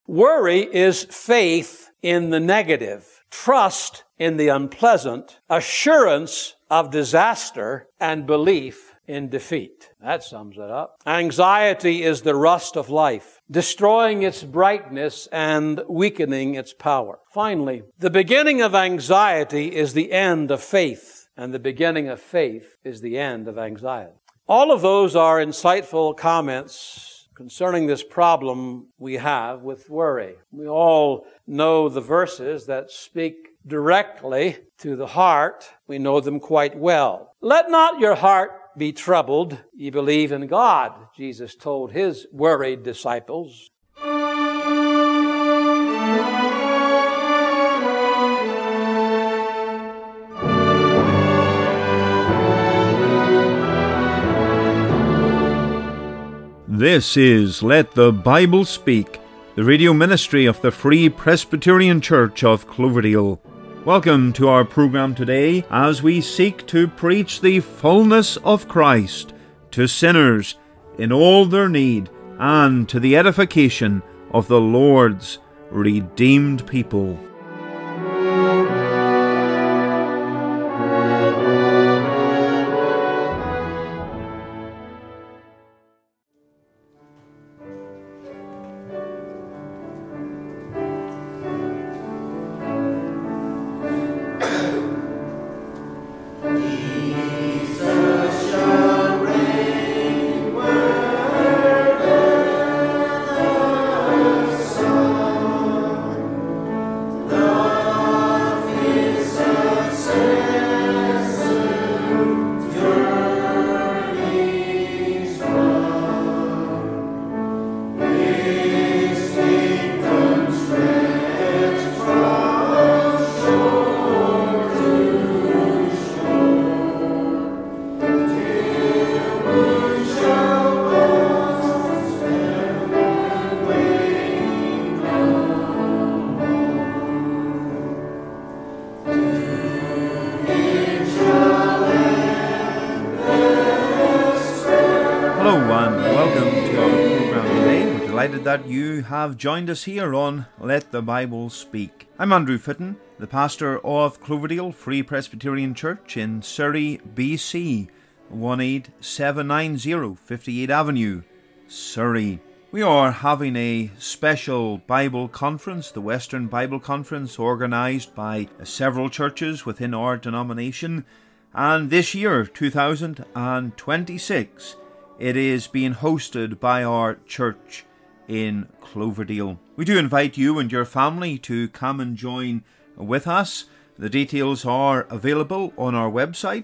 Worry is faith in the negative, trust in the unpleasant, assurance of disaster, and belief in defeat. That sums it up. Anxiety is the rust of life, destroying its brightness and weakening its power. Finally, the beginning of anxiety is the end of faith, and the beginning of faith is the end of anxiety. All of those are insightful comments concerning this problem we have with worry. We all know the verses that speak directly to the heart. We know them quite well. Let not your heart be troubled. Ye believe in God, Jesus told his worried disciples. This is Let the Bible Speak, the radio ministry of the Free Presbyterian Church of Cloverdale. Welcome to our program today as we seek to preach the fullness of Christ to sinners in all their need and to the edification of the Lord's redeemed people. That you have joined us here on Let the Bible Speak. I'm Andrew Fitton, the pastor of Cloverdale Free Presbyterian Church in Surrey, BC, 18790 58 Avenue, Surrey. We are having a special Bible conference, the Western Bible Conference, organised by several churches within our denomination, and this year, 2026, it is being hosted by our church in Cloverdale. We do invite you and your family to come and join with us. The details are available on our website,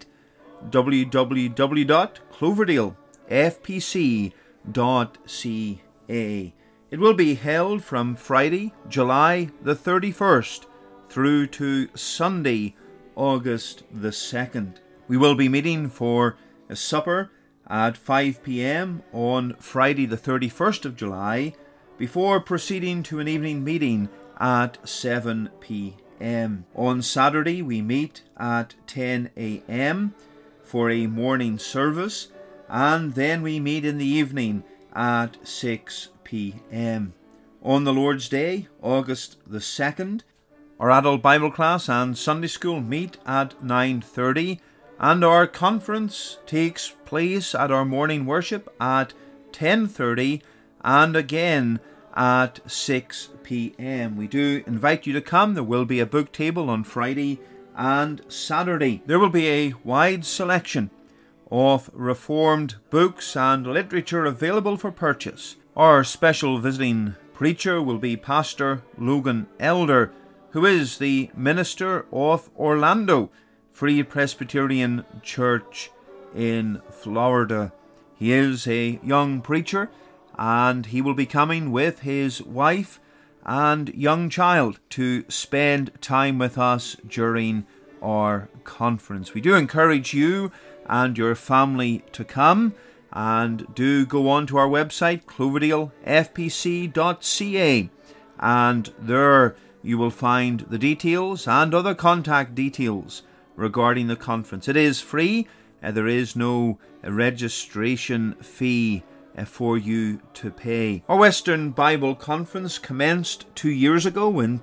www.cloverdalefpc.ca. It will be held from Friday, July the 31st through to Sunday, August the 2nd. We will be meeting for a supper at 5 p.m. on Friday the 31st of July, before proceeding to an evening meeting at 7 p.m. On Saturday we meet at 10 a.m. for a morning service, and then we meet in the evening at 6 p.m. On the Lord's Day, August the 2nd, our adult Bible class and Sunday school meet at 9:30, and our conference takes place at our morning worship at 10:30 and again at 6 p.m. We do invite you to come. There will be a book table on Friday and Saturday. There will be a wide selection of Reformed books and literature available for purchase. Our special visiting preacher will be Pastor Logan Elder, who is the minister of Orlando Free Presbyterian Church in Florida. He is a young preacher, and he will be coming with his wife and young child to spend time with us during our conference. We do encourage you and your family to come, and do go on to our website, cloverdalefpc.ca, and there you will find the details and other contact details regarding the conference. It is free, and there is no registration fee for you to pay. Our Western Bible Conference commenced 2 years ago in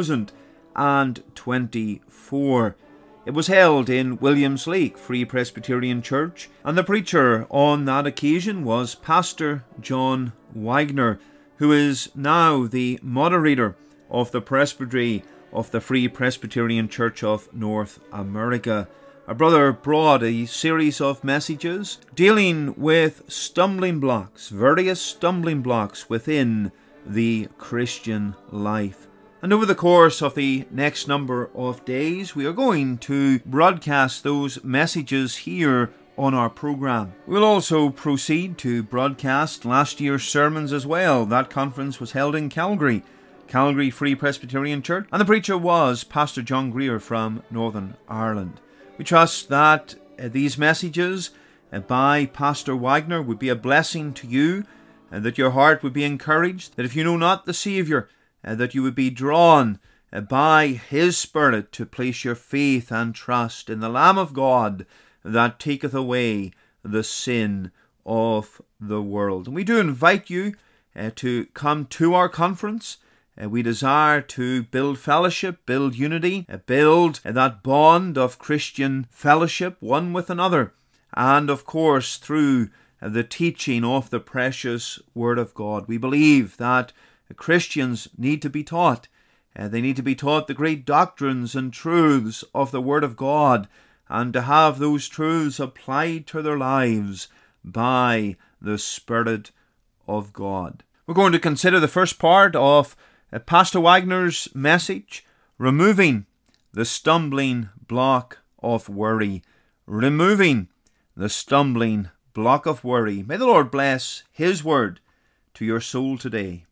2024. It was held in Williams Lake Free Presbyterian Church, and the preacher on that occasion was Pastor John Wagner, who is now the moderator of the Presbytery of the Free Presbyterian Church of North America. Our brother brought a series of messages dealing with stumbling blocks, various stumbling blocks within the Christian life. And over the course of the next number of days, we are going to broadcast those messages here on our program. We'll also proceed to broadcast last year's sermons as well. That conference was held in Calgary Free Presbyterian Church, and the preacher was Pastor John Greer from Northern Ireland. We trust that these messages by Pastor Wagner would be a blessing to you, and that your heart would be encouraged, that if you know not the Saviour, that you would be drawn by His Spirit to place your faith and trust in the Lamb of God that taketh away the sin of the world. And we do invite you to come to our conference. We desire to build fellowship, build unity, build that bond of Christian fellowship one with another, and of course through the teaching of the precious Word of God. We believe that Christians need to be taught. They need to be taught the great doctrines and truths of the Word of God, and to have those truths applied to their lives by the Spirit of God. We're going to consider the first part of Pastor Wagner's message, removing the stumbling block of worry. Removing the stumbling block of worry. May the Lord bless His Word to your soul today.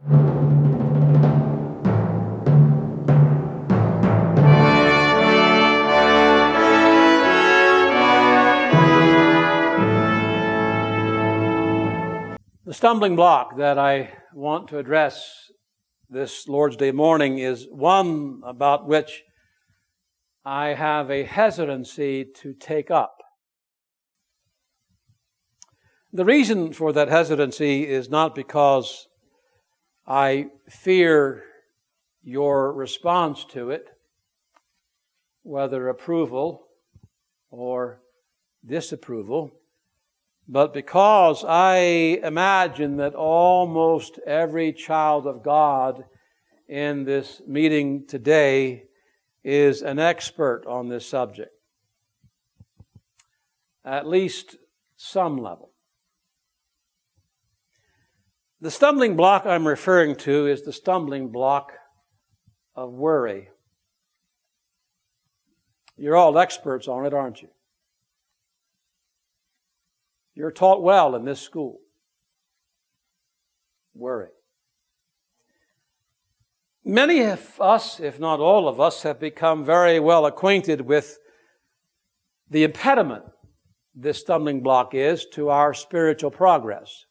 The stumbling block that I want to address this Lord's Day morning is one about which I have a hesitancy to take up. The reason for that hesitancy is not because I fear your response to it, whether approval or disapproval, but because I imagine that almost every child of God in this meeting today is an expert on this subject, at least some level. The stumbling block I'm referring to is the stumbling block of worry. You're all experts on it, aren't you? You're taught well in this school. Worry. Many of us, if not all of us, have become very well acquainted with the impediment this stumbling block is to our spiritual progress.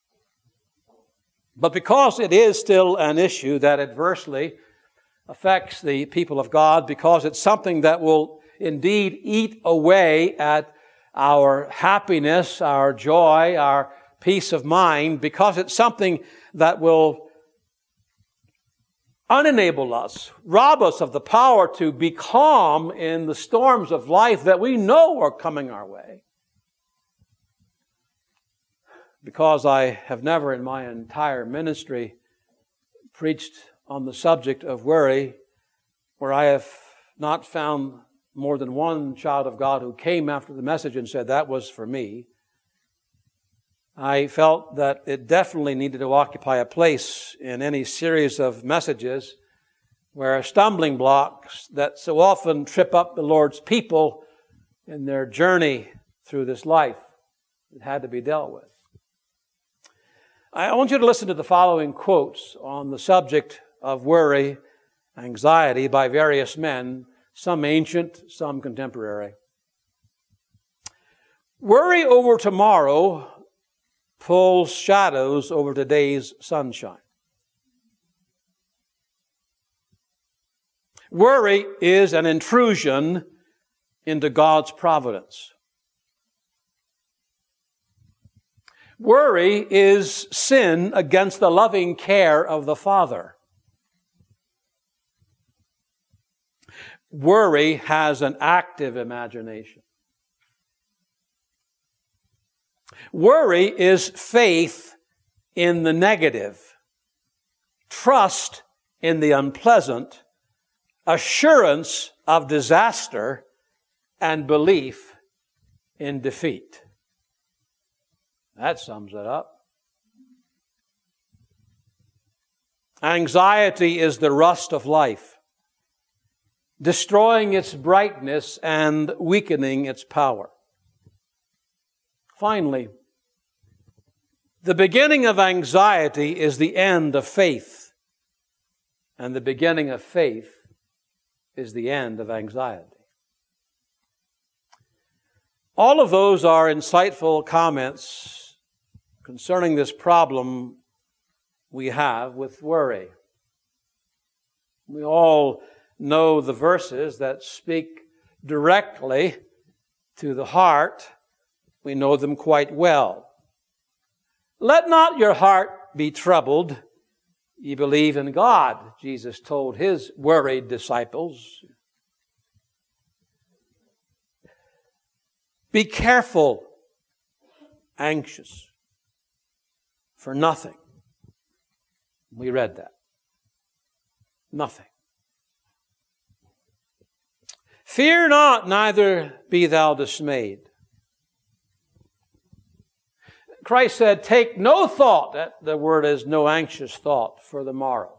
But because it is still an issue that adversely affects the people of God, because it's something that will indeed eat away at our happiness, our joy, our peace of mind, because it's something that will unenable us, rob us of the power to be calm in the storms of life that we know are coming our way. Because I have never in my entire ministry preached on the subject of worry, where I have not found more than one child of God who came after the message and said, that was for me. I felt that it definitely needed to occupy a place in any series of messages where stumbling blocks that so often trip up the Lord's people in their journey through this life, it had to be dealt with. I want you to listen to the following quotes on the subject of worry, anxiety by various men, some ancient, some contemporary. Worry over tomorrow pulls shadows over today's sunshine. Worry is an intrusion into God's providence. Worry is sin against the loving care of the Father. Worry has an active imagination. Worry is faith in the negative, trust in the unpleasant, assurance of disaster, and belief in defeat. That sums it up. Anxiety is the rust of life, destroying its brightness and weakening its power. Finally, the beginning of anxiety is the end of faith, and the beginning of faith is the end of anxiety. All of those are insightful comments concerning this problem we have with worry. We all know the verses that speak directly to the heart. We know them quite well. Let not your heart be troubled. Ye believe in God, Jesus told his worried disciples. Be careful, anxious for nothing. We read that. Nothing. Fear not, neither be thou dismayed. Christ said, take no thought, that the word is no anxious thought, for the morrow.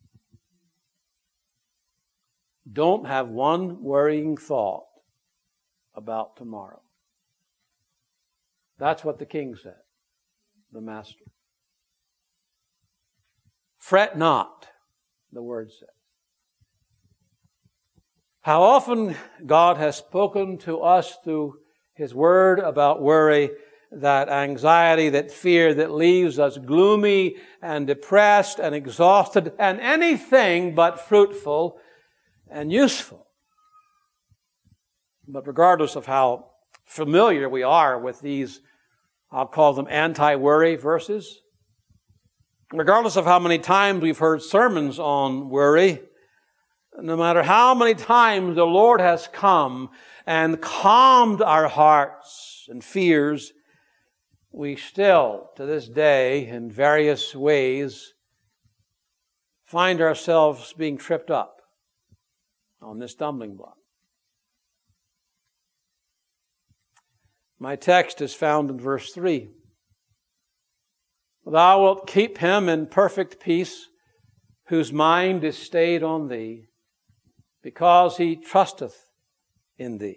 Don't have one worrying thought about tomorrow. That's what the King said, the Master. Fret not, the word says. How often God has spoken to us through His Word about worry, that anxiety, that fear that leaves us gloomy and depressed and exhausted and anything but fruitful and useful. But regardless of how familiar we are with these, I'll call them anti-worry verses, regardless of how many times we've heard sermons on worry, no matter how many times the Lord has come and calmed our hearts and fears, we still, to this day, in various ways, find ourselves being tripped up on this stumbling block. My text is found in verse 3. Thou wilt keep him in perfect peace, whose mind is stayed on thee, because he trusteth in thee.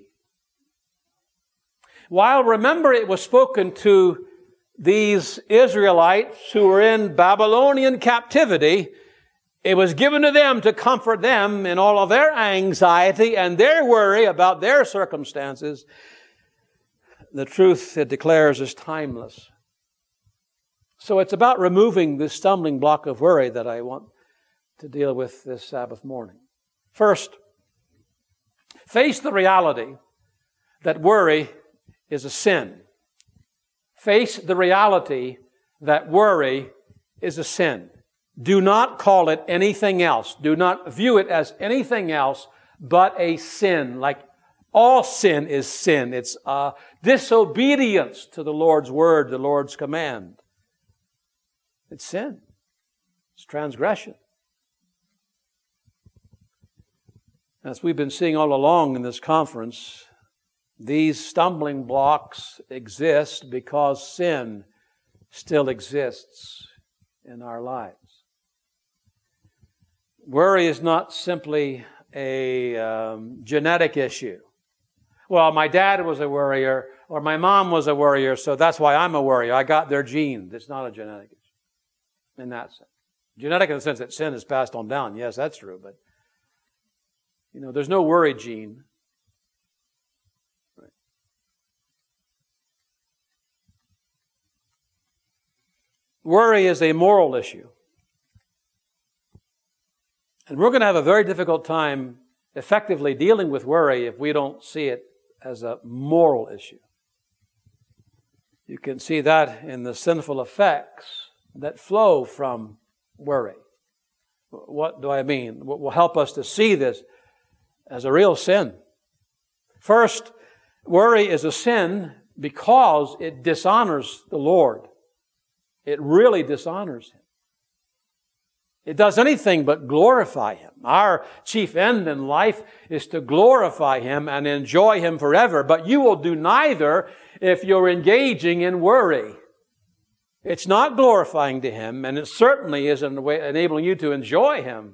While, remember, it was spoken to these Israelites who were in Babylonian captivity, it was given to them to comfort them in all of their anxiety and their worry about their circumstances. The truth, it declares, is timeless. So it's about removing this stumbling block of worry that I want to deal with this Sabbath morning. First, face the reality that worry is a sin. Face the reality that worry is a sin. Do not call it anything else. Do not view it as anything else but a sin. Like all sin is sin. It's disobedience to the Lord's word, the Lord's command. It's sin. It's transgression. As we've been seeing all along in this conference, these stumbling blocks exist because sin still exists in our lives. Worry is not simply a genetic issue. Well, my dad was a worrier, or my mom was a worrier, so that's why I'm a worrier. I got their genes. It's not a genetic issue in that sense. Genetic in the sense that sin is passed on down. Yes, that's true, but there's no worry gene. Right. Worry is a moral issue. And we're going to have a very difficult time effectively dealing with worry if we don't see it as a moral issue. You can see that in the sinful effects that flow from worry. What do I mean? What will help us to see this as a real sin? First, worry is a sin because it dishonors the Lord. It really dishonors Him. It does anything but glorify Him. Our chief end in life is to glorify Him and enjoy Him forever. But you will do neither if you're engaging in worry. It's not glorifying to Him, and it certainly isn't enabling you to enjoy Him.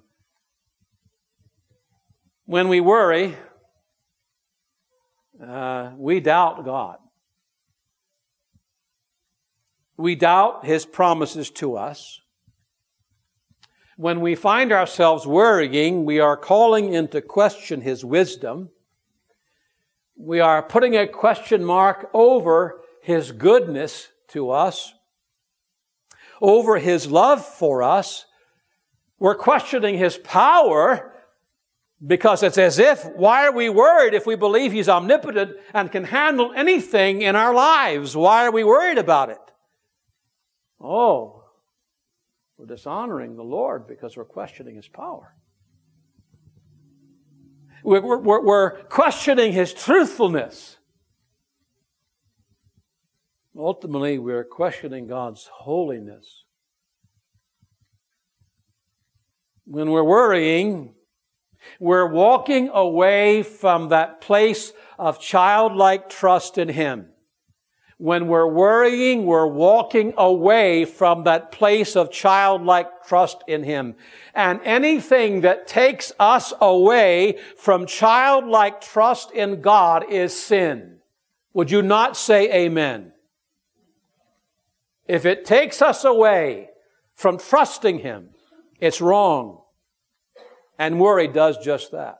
When we worry, we doubt God. We doubt His promises to us. When we find ourselves worrying, we are calling into question His wisdom. We are putting a question mark over His goodness to us, over His love for us. We're questioning His power because it's as if, why are we worried if we believe He's omnipotent and can handle anything in our lives? Why are we worried about it? Oh, we're dishonoring the Lord because we're questioning His power. We're questioning His truthfulness. Ultimately, we're questioning God's holiness. When we're worrying, we're walking away from that place of childlike trust in Him. When we're worrying, we're walking away from that place of childlike trust in Him. And anything that takes us away from childlike trust in God is sin. Would you not say amen? If it takes us away from trusting Him, it's wrong. And worry does just that.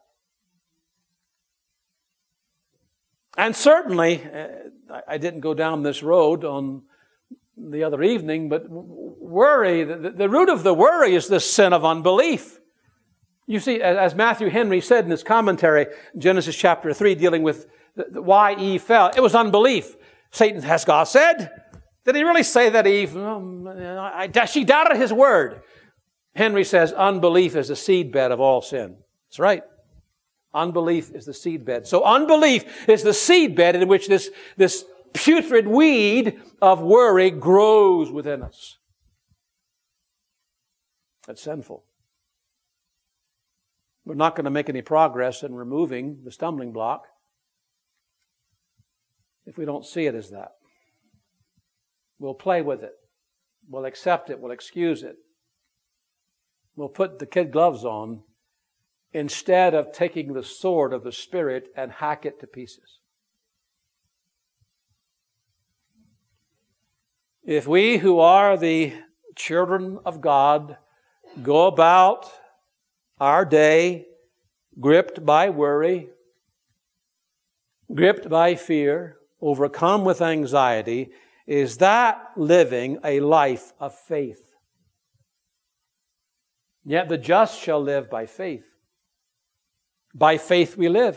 And certainly, I didn't go down this road on the other evening, but worry, the root of the worry is the sin of unbelief. You see, as Matthew Henry said in his commentary, Genesis chapter 3, dealing with why Eve fell, it was unbelief. Satan, has God said? Did He really say that, Eve? She doubted His word. Henry says, unbelief is the seedbed of all sin. That's right. Unbelief is the seedbed. So unbelief is the seedbed in which this putrid weed of worry grows within us. That's sinful. We're not going to make any progress in removing the stumbling block if we don't see it as that. We'll play with it. We'll accept it. We'll excuse it. We'll put the kid gloves on instead of taking the sword of the Spirit and hack it to pieces. If we who are the children of God go about our day gripped by worry, gripped by fear, overcome with anxiety, is that living a life of faith? Yet the just shall live by faith. By faith we live.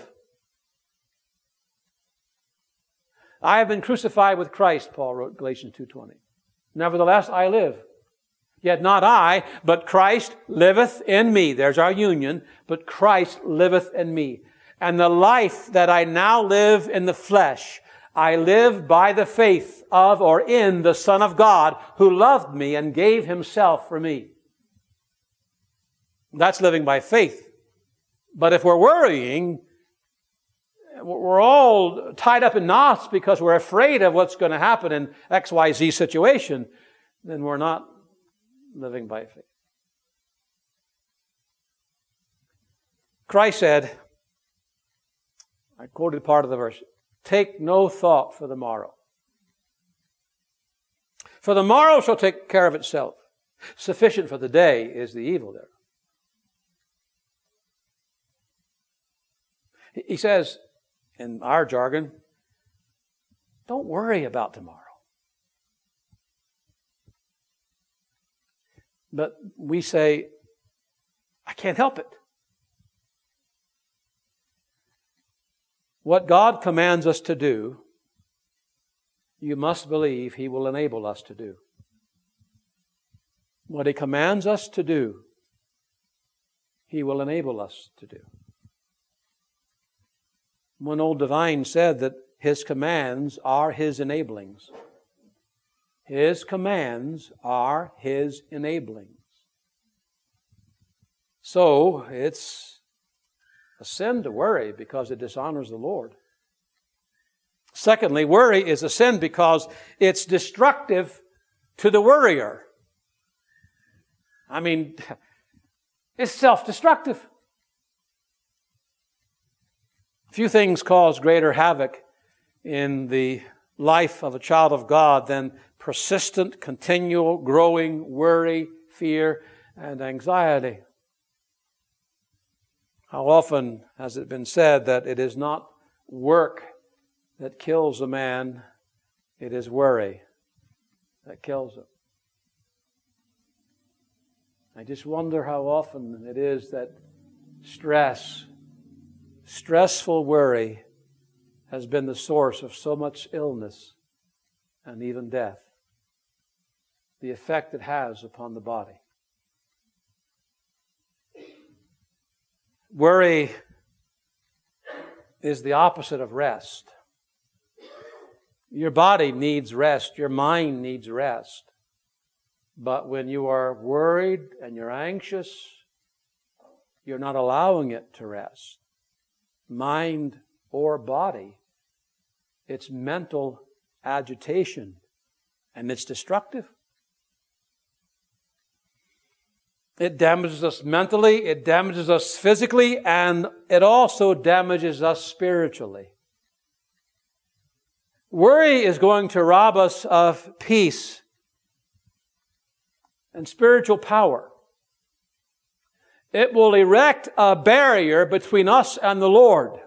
I have been crucified with Christ, Paul wrote, Galatians 2:20. Nevertheless, I live. Yet not I, but Christ liveth in me. There's our union. But Christ liveth in me. And the life that I now live in the flesh, I live by the faith of or in the Son of God who loved me and gave Himself for me. That's living by faith. But if we're worrying, we're all tied up in knots because we're afraid of what's going to happen in XYZ situation, then we're not living by faith. Christ said, I quoted part of the verse, take no thought for the morrow. For the morrow shall take care of itself. Sufficient for the day is the evil thereof. He says, in our jargon, don't worry about tomorrow. But we say, I can't help it. What God commands us to do you must believe He will enable us to do. What He commands us to do, He will enable us to do. One old divine said that His commands are His enablings. His commands are His enablings. So, it's a sin to worry because it dishonors the Lord. Secondly, worry is a sin because it's destructive to the worrier. I mean, it's self-destructive. Few things cause greater havoc in the life of a child of God than persistent, continual, growing worry, fear, and anxiety. How often has it been said that it is not work that kills a man, it is worry that kills him. I just wonder how often it is that stressful worry has been the source of so much illness and even death. The effect it has upon the body. Worry is the opposite of rest. Your body needs rest. Your mind needs rest. But when you are worried and you're anxious, you're not allowing it to rest. Mind or body. It's mental agitation. And it's destructive. It damages us mentally, it damages us physically, and it also damages us spiritually. Worry is going to rob us of peace and spiritual power. It will erect a barrier between us and the Lord.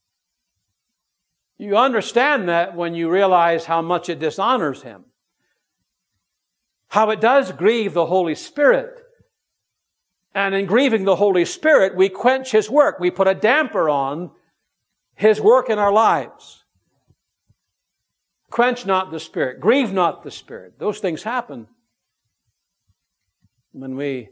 You understand that when you realize how much it dishonors Him. How it does grieve the Holy Spirit. And in grieving the Holy Spirit, we quench His work. We put a damper on His work in our lives. Quench not the Spirit. Grieve not the Spirit. Those things happen when we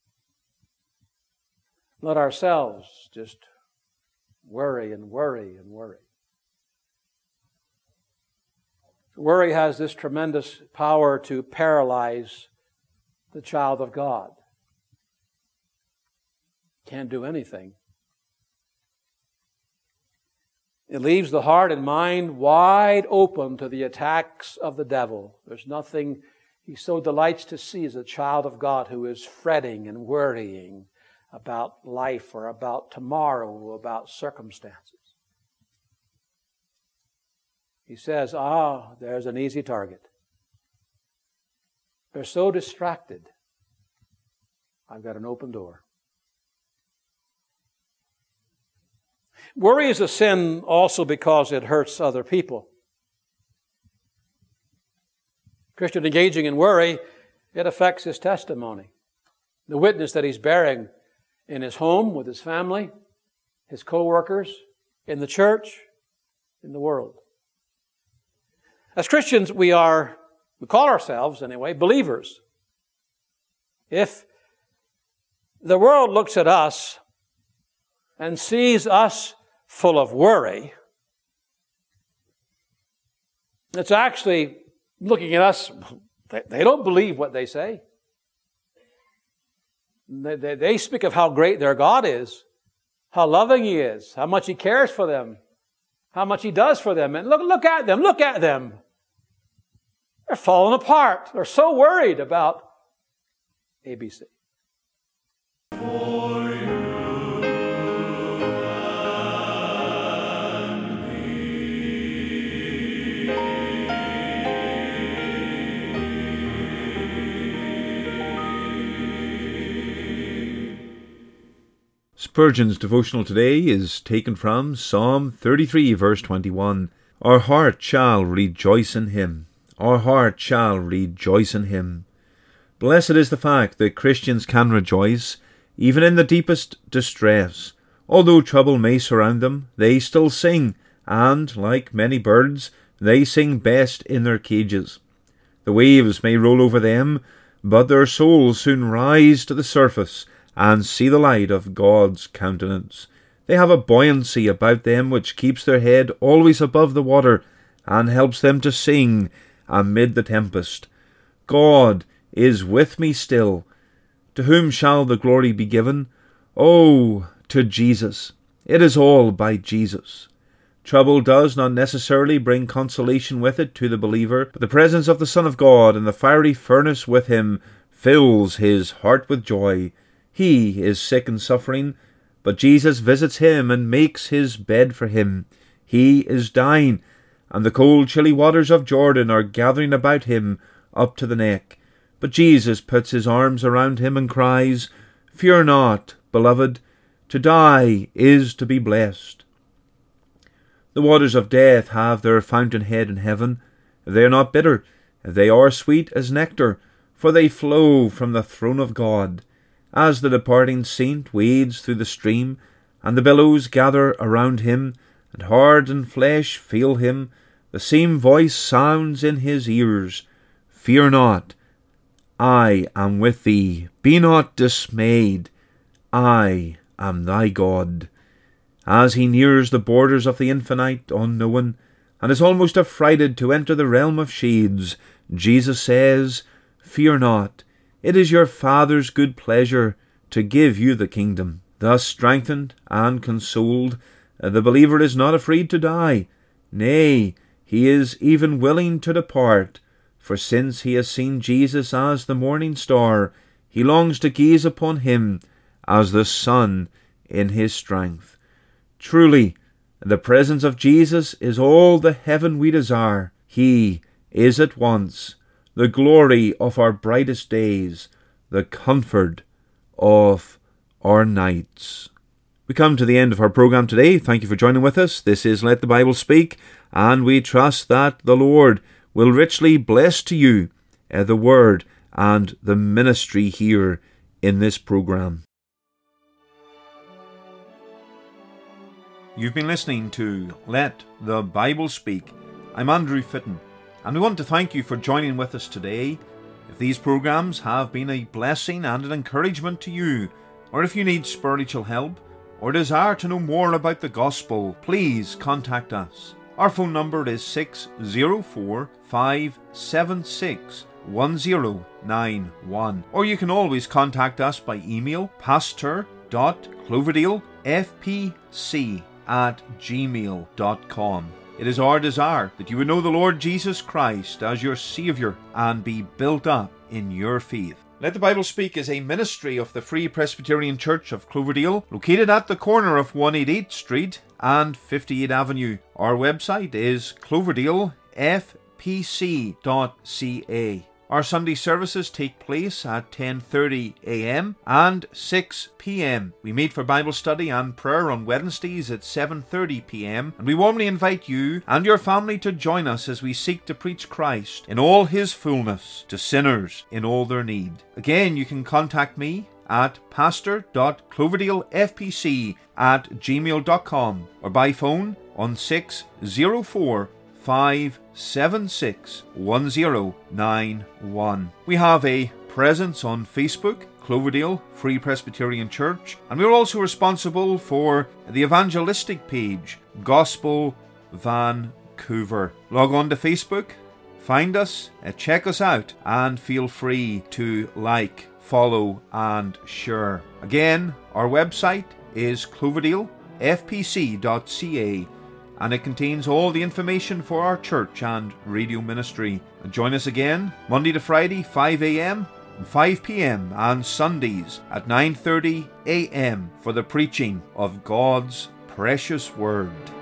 let ourselves just worry and worry and worry. Worry has this tremendous power to paralyze the child of God. Can't do anything. It leaves the heart and mind wide open to the attacks of the devil. There's nothing he so delights to see as a child of God who is fretting and worrying about life or about tomorrow or about circumstances. He says, there's an easy target. They're so distracted. I've got an open door. Worry is a sin also because it hurts other people. Christian engaging in worry, it affects his testimony. The witness that he's bearing in his home, with his family, his co-workers, in the church, in the world. As Christians, we call ourselves anyway, believers. If the world looks at us and sees us full of worry, it's actually looking at us, they don't believe what they say. They speak of how great their God is, how loving He is, how much He cares for them, how much He does for them. And look at them. They're falling apart. They're so worried about ABC. Spurgeon's devotional today is taken from Psalm 33, verse 21. Our heart shall rejoice in Him. Our heart shall rejoice in Him. Blessed is the fact that Christians can rejoice, even in the deepest distress. Although trouble may surround them, they still sing, and, like many birds, They sing best in their cages. The waves may roll over them, but their souls soon rise to the surface and see the light of God's countenance. They have a buoyancy about them which keeps their head always above the water and helps them to sing amid the tempest. God is with me still. To whom shall the glory be given? Oh, to Jesus. It is all by Jesus. Trouble does not necessarily bring consolation with it to the believer, but the presence of the Son of God in the fiery furnace with him fills his heart with joy. He is sick and suffering, but Jesus visits him and makes his bed for him. He is dying, and the cold, chilly waters of Jordan are gathering about him up to the neck. But Jesus puts his arms around him and cries, "Fear not, beloved, to die is to be blessed." The waters of death have their fountainhead in heaven. They are not bitter, they are sweet as nectar, for they flow from the throne of God. As the departing saint wades through the stream, and the billows gather around him, and heart and flesh feel him, the same voice sounds in his ears, "Fear not, I am with thee. Be not dismayed. I am thy God." As he nears the borders of the infinite unknown, and is almost affrighted to enter the realm of shades, Jesus says, "Fear not. It is your Father's good pleasure to give you the kingdom." Thus strengthened and consoled, the believer is not afraid to die. Nay, he is even willing to depart, for since he has seen Jesus as the morning star, he longs to gaze upon him as the sun in his strength. Truly, the presence of Jesus is all the heaven we desire. He is at once the glory of our brightest days, the comfort of our nights. We come to the end of our program today. Thank you for joining with us. This is Let the Bible Speak, and we trust that the Lord will richly bless to you the word and the ministry here in this program. You've been listening to Let the Bible Speak. I'm Andrew Fitton, and we want to thank you for joining with us today. If these programs have been a blessing and an encouragement to you, or if you need spiritual help, or desire to know more about the gospel, please contact us. Our phone number is 604-576-1091, or you can always contact us by email, pastor.cloverdalefpc@gmail.com. It is our desire that you would know the Lord Jesus Christ as your Saviour and be built up in your faith. Let the Bible Speak is a ministry of the Free Presbyterian Church of Cloverdale, located at the corner of 188 Street and 58 Avenue. Our website is cloverdalefpc.ca. Our Sunday services take place at 10:30 a.m. and 6 p.m. We meet for Bible study and prayer on Wednesdays at 7:30 p.m. and we warmly invite you and your family to join us as we seek to preach Christ in all His fullness to sinners in all their need. Again, you can contact me at pastor.cloverdalefpc@gmail.com or by phone on 604-576-1091. We have a presence on Facebook, Cloverdale Free Presbyterian Church, and we're also responsible for the evangelistic page, Gospel Vancouver. Log on to Facebook, find us, check us out, and feel free to like, follow, and share. Again, our website is cloverdalefpc.ca, and it contains all the information for our church and radio ministry. And join us again Monday to Friday, 5 a.m. and 5 p.m. and Sundays at 9:30 a.m. for the preaching of God's precious Word.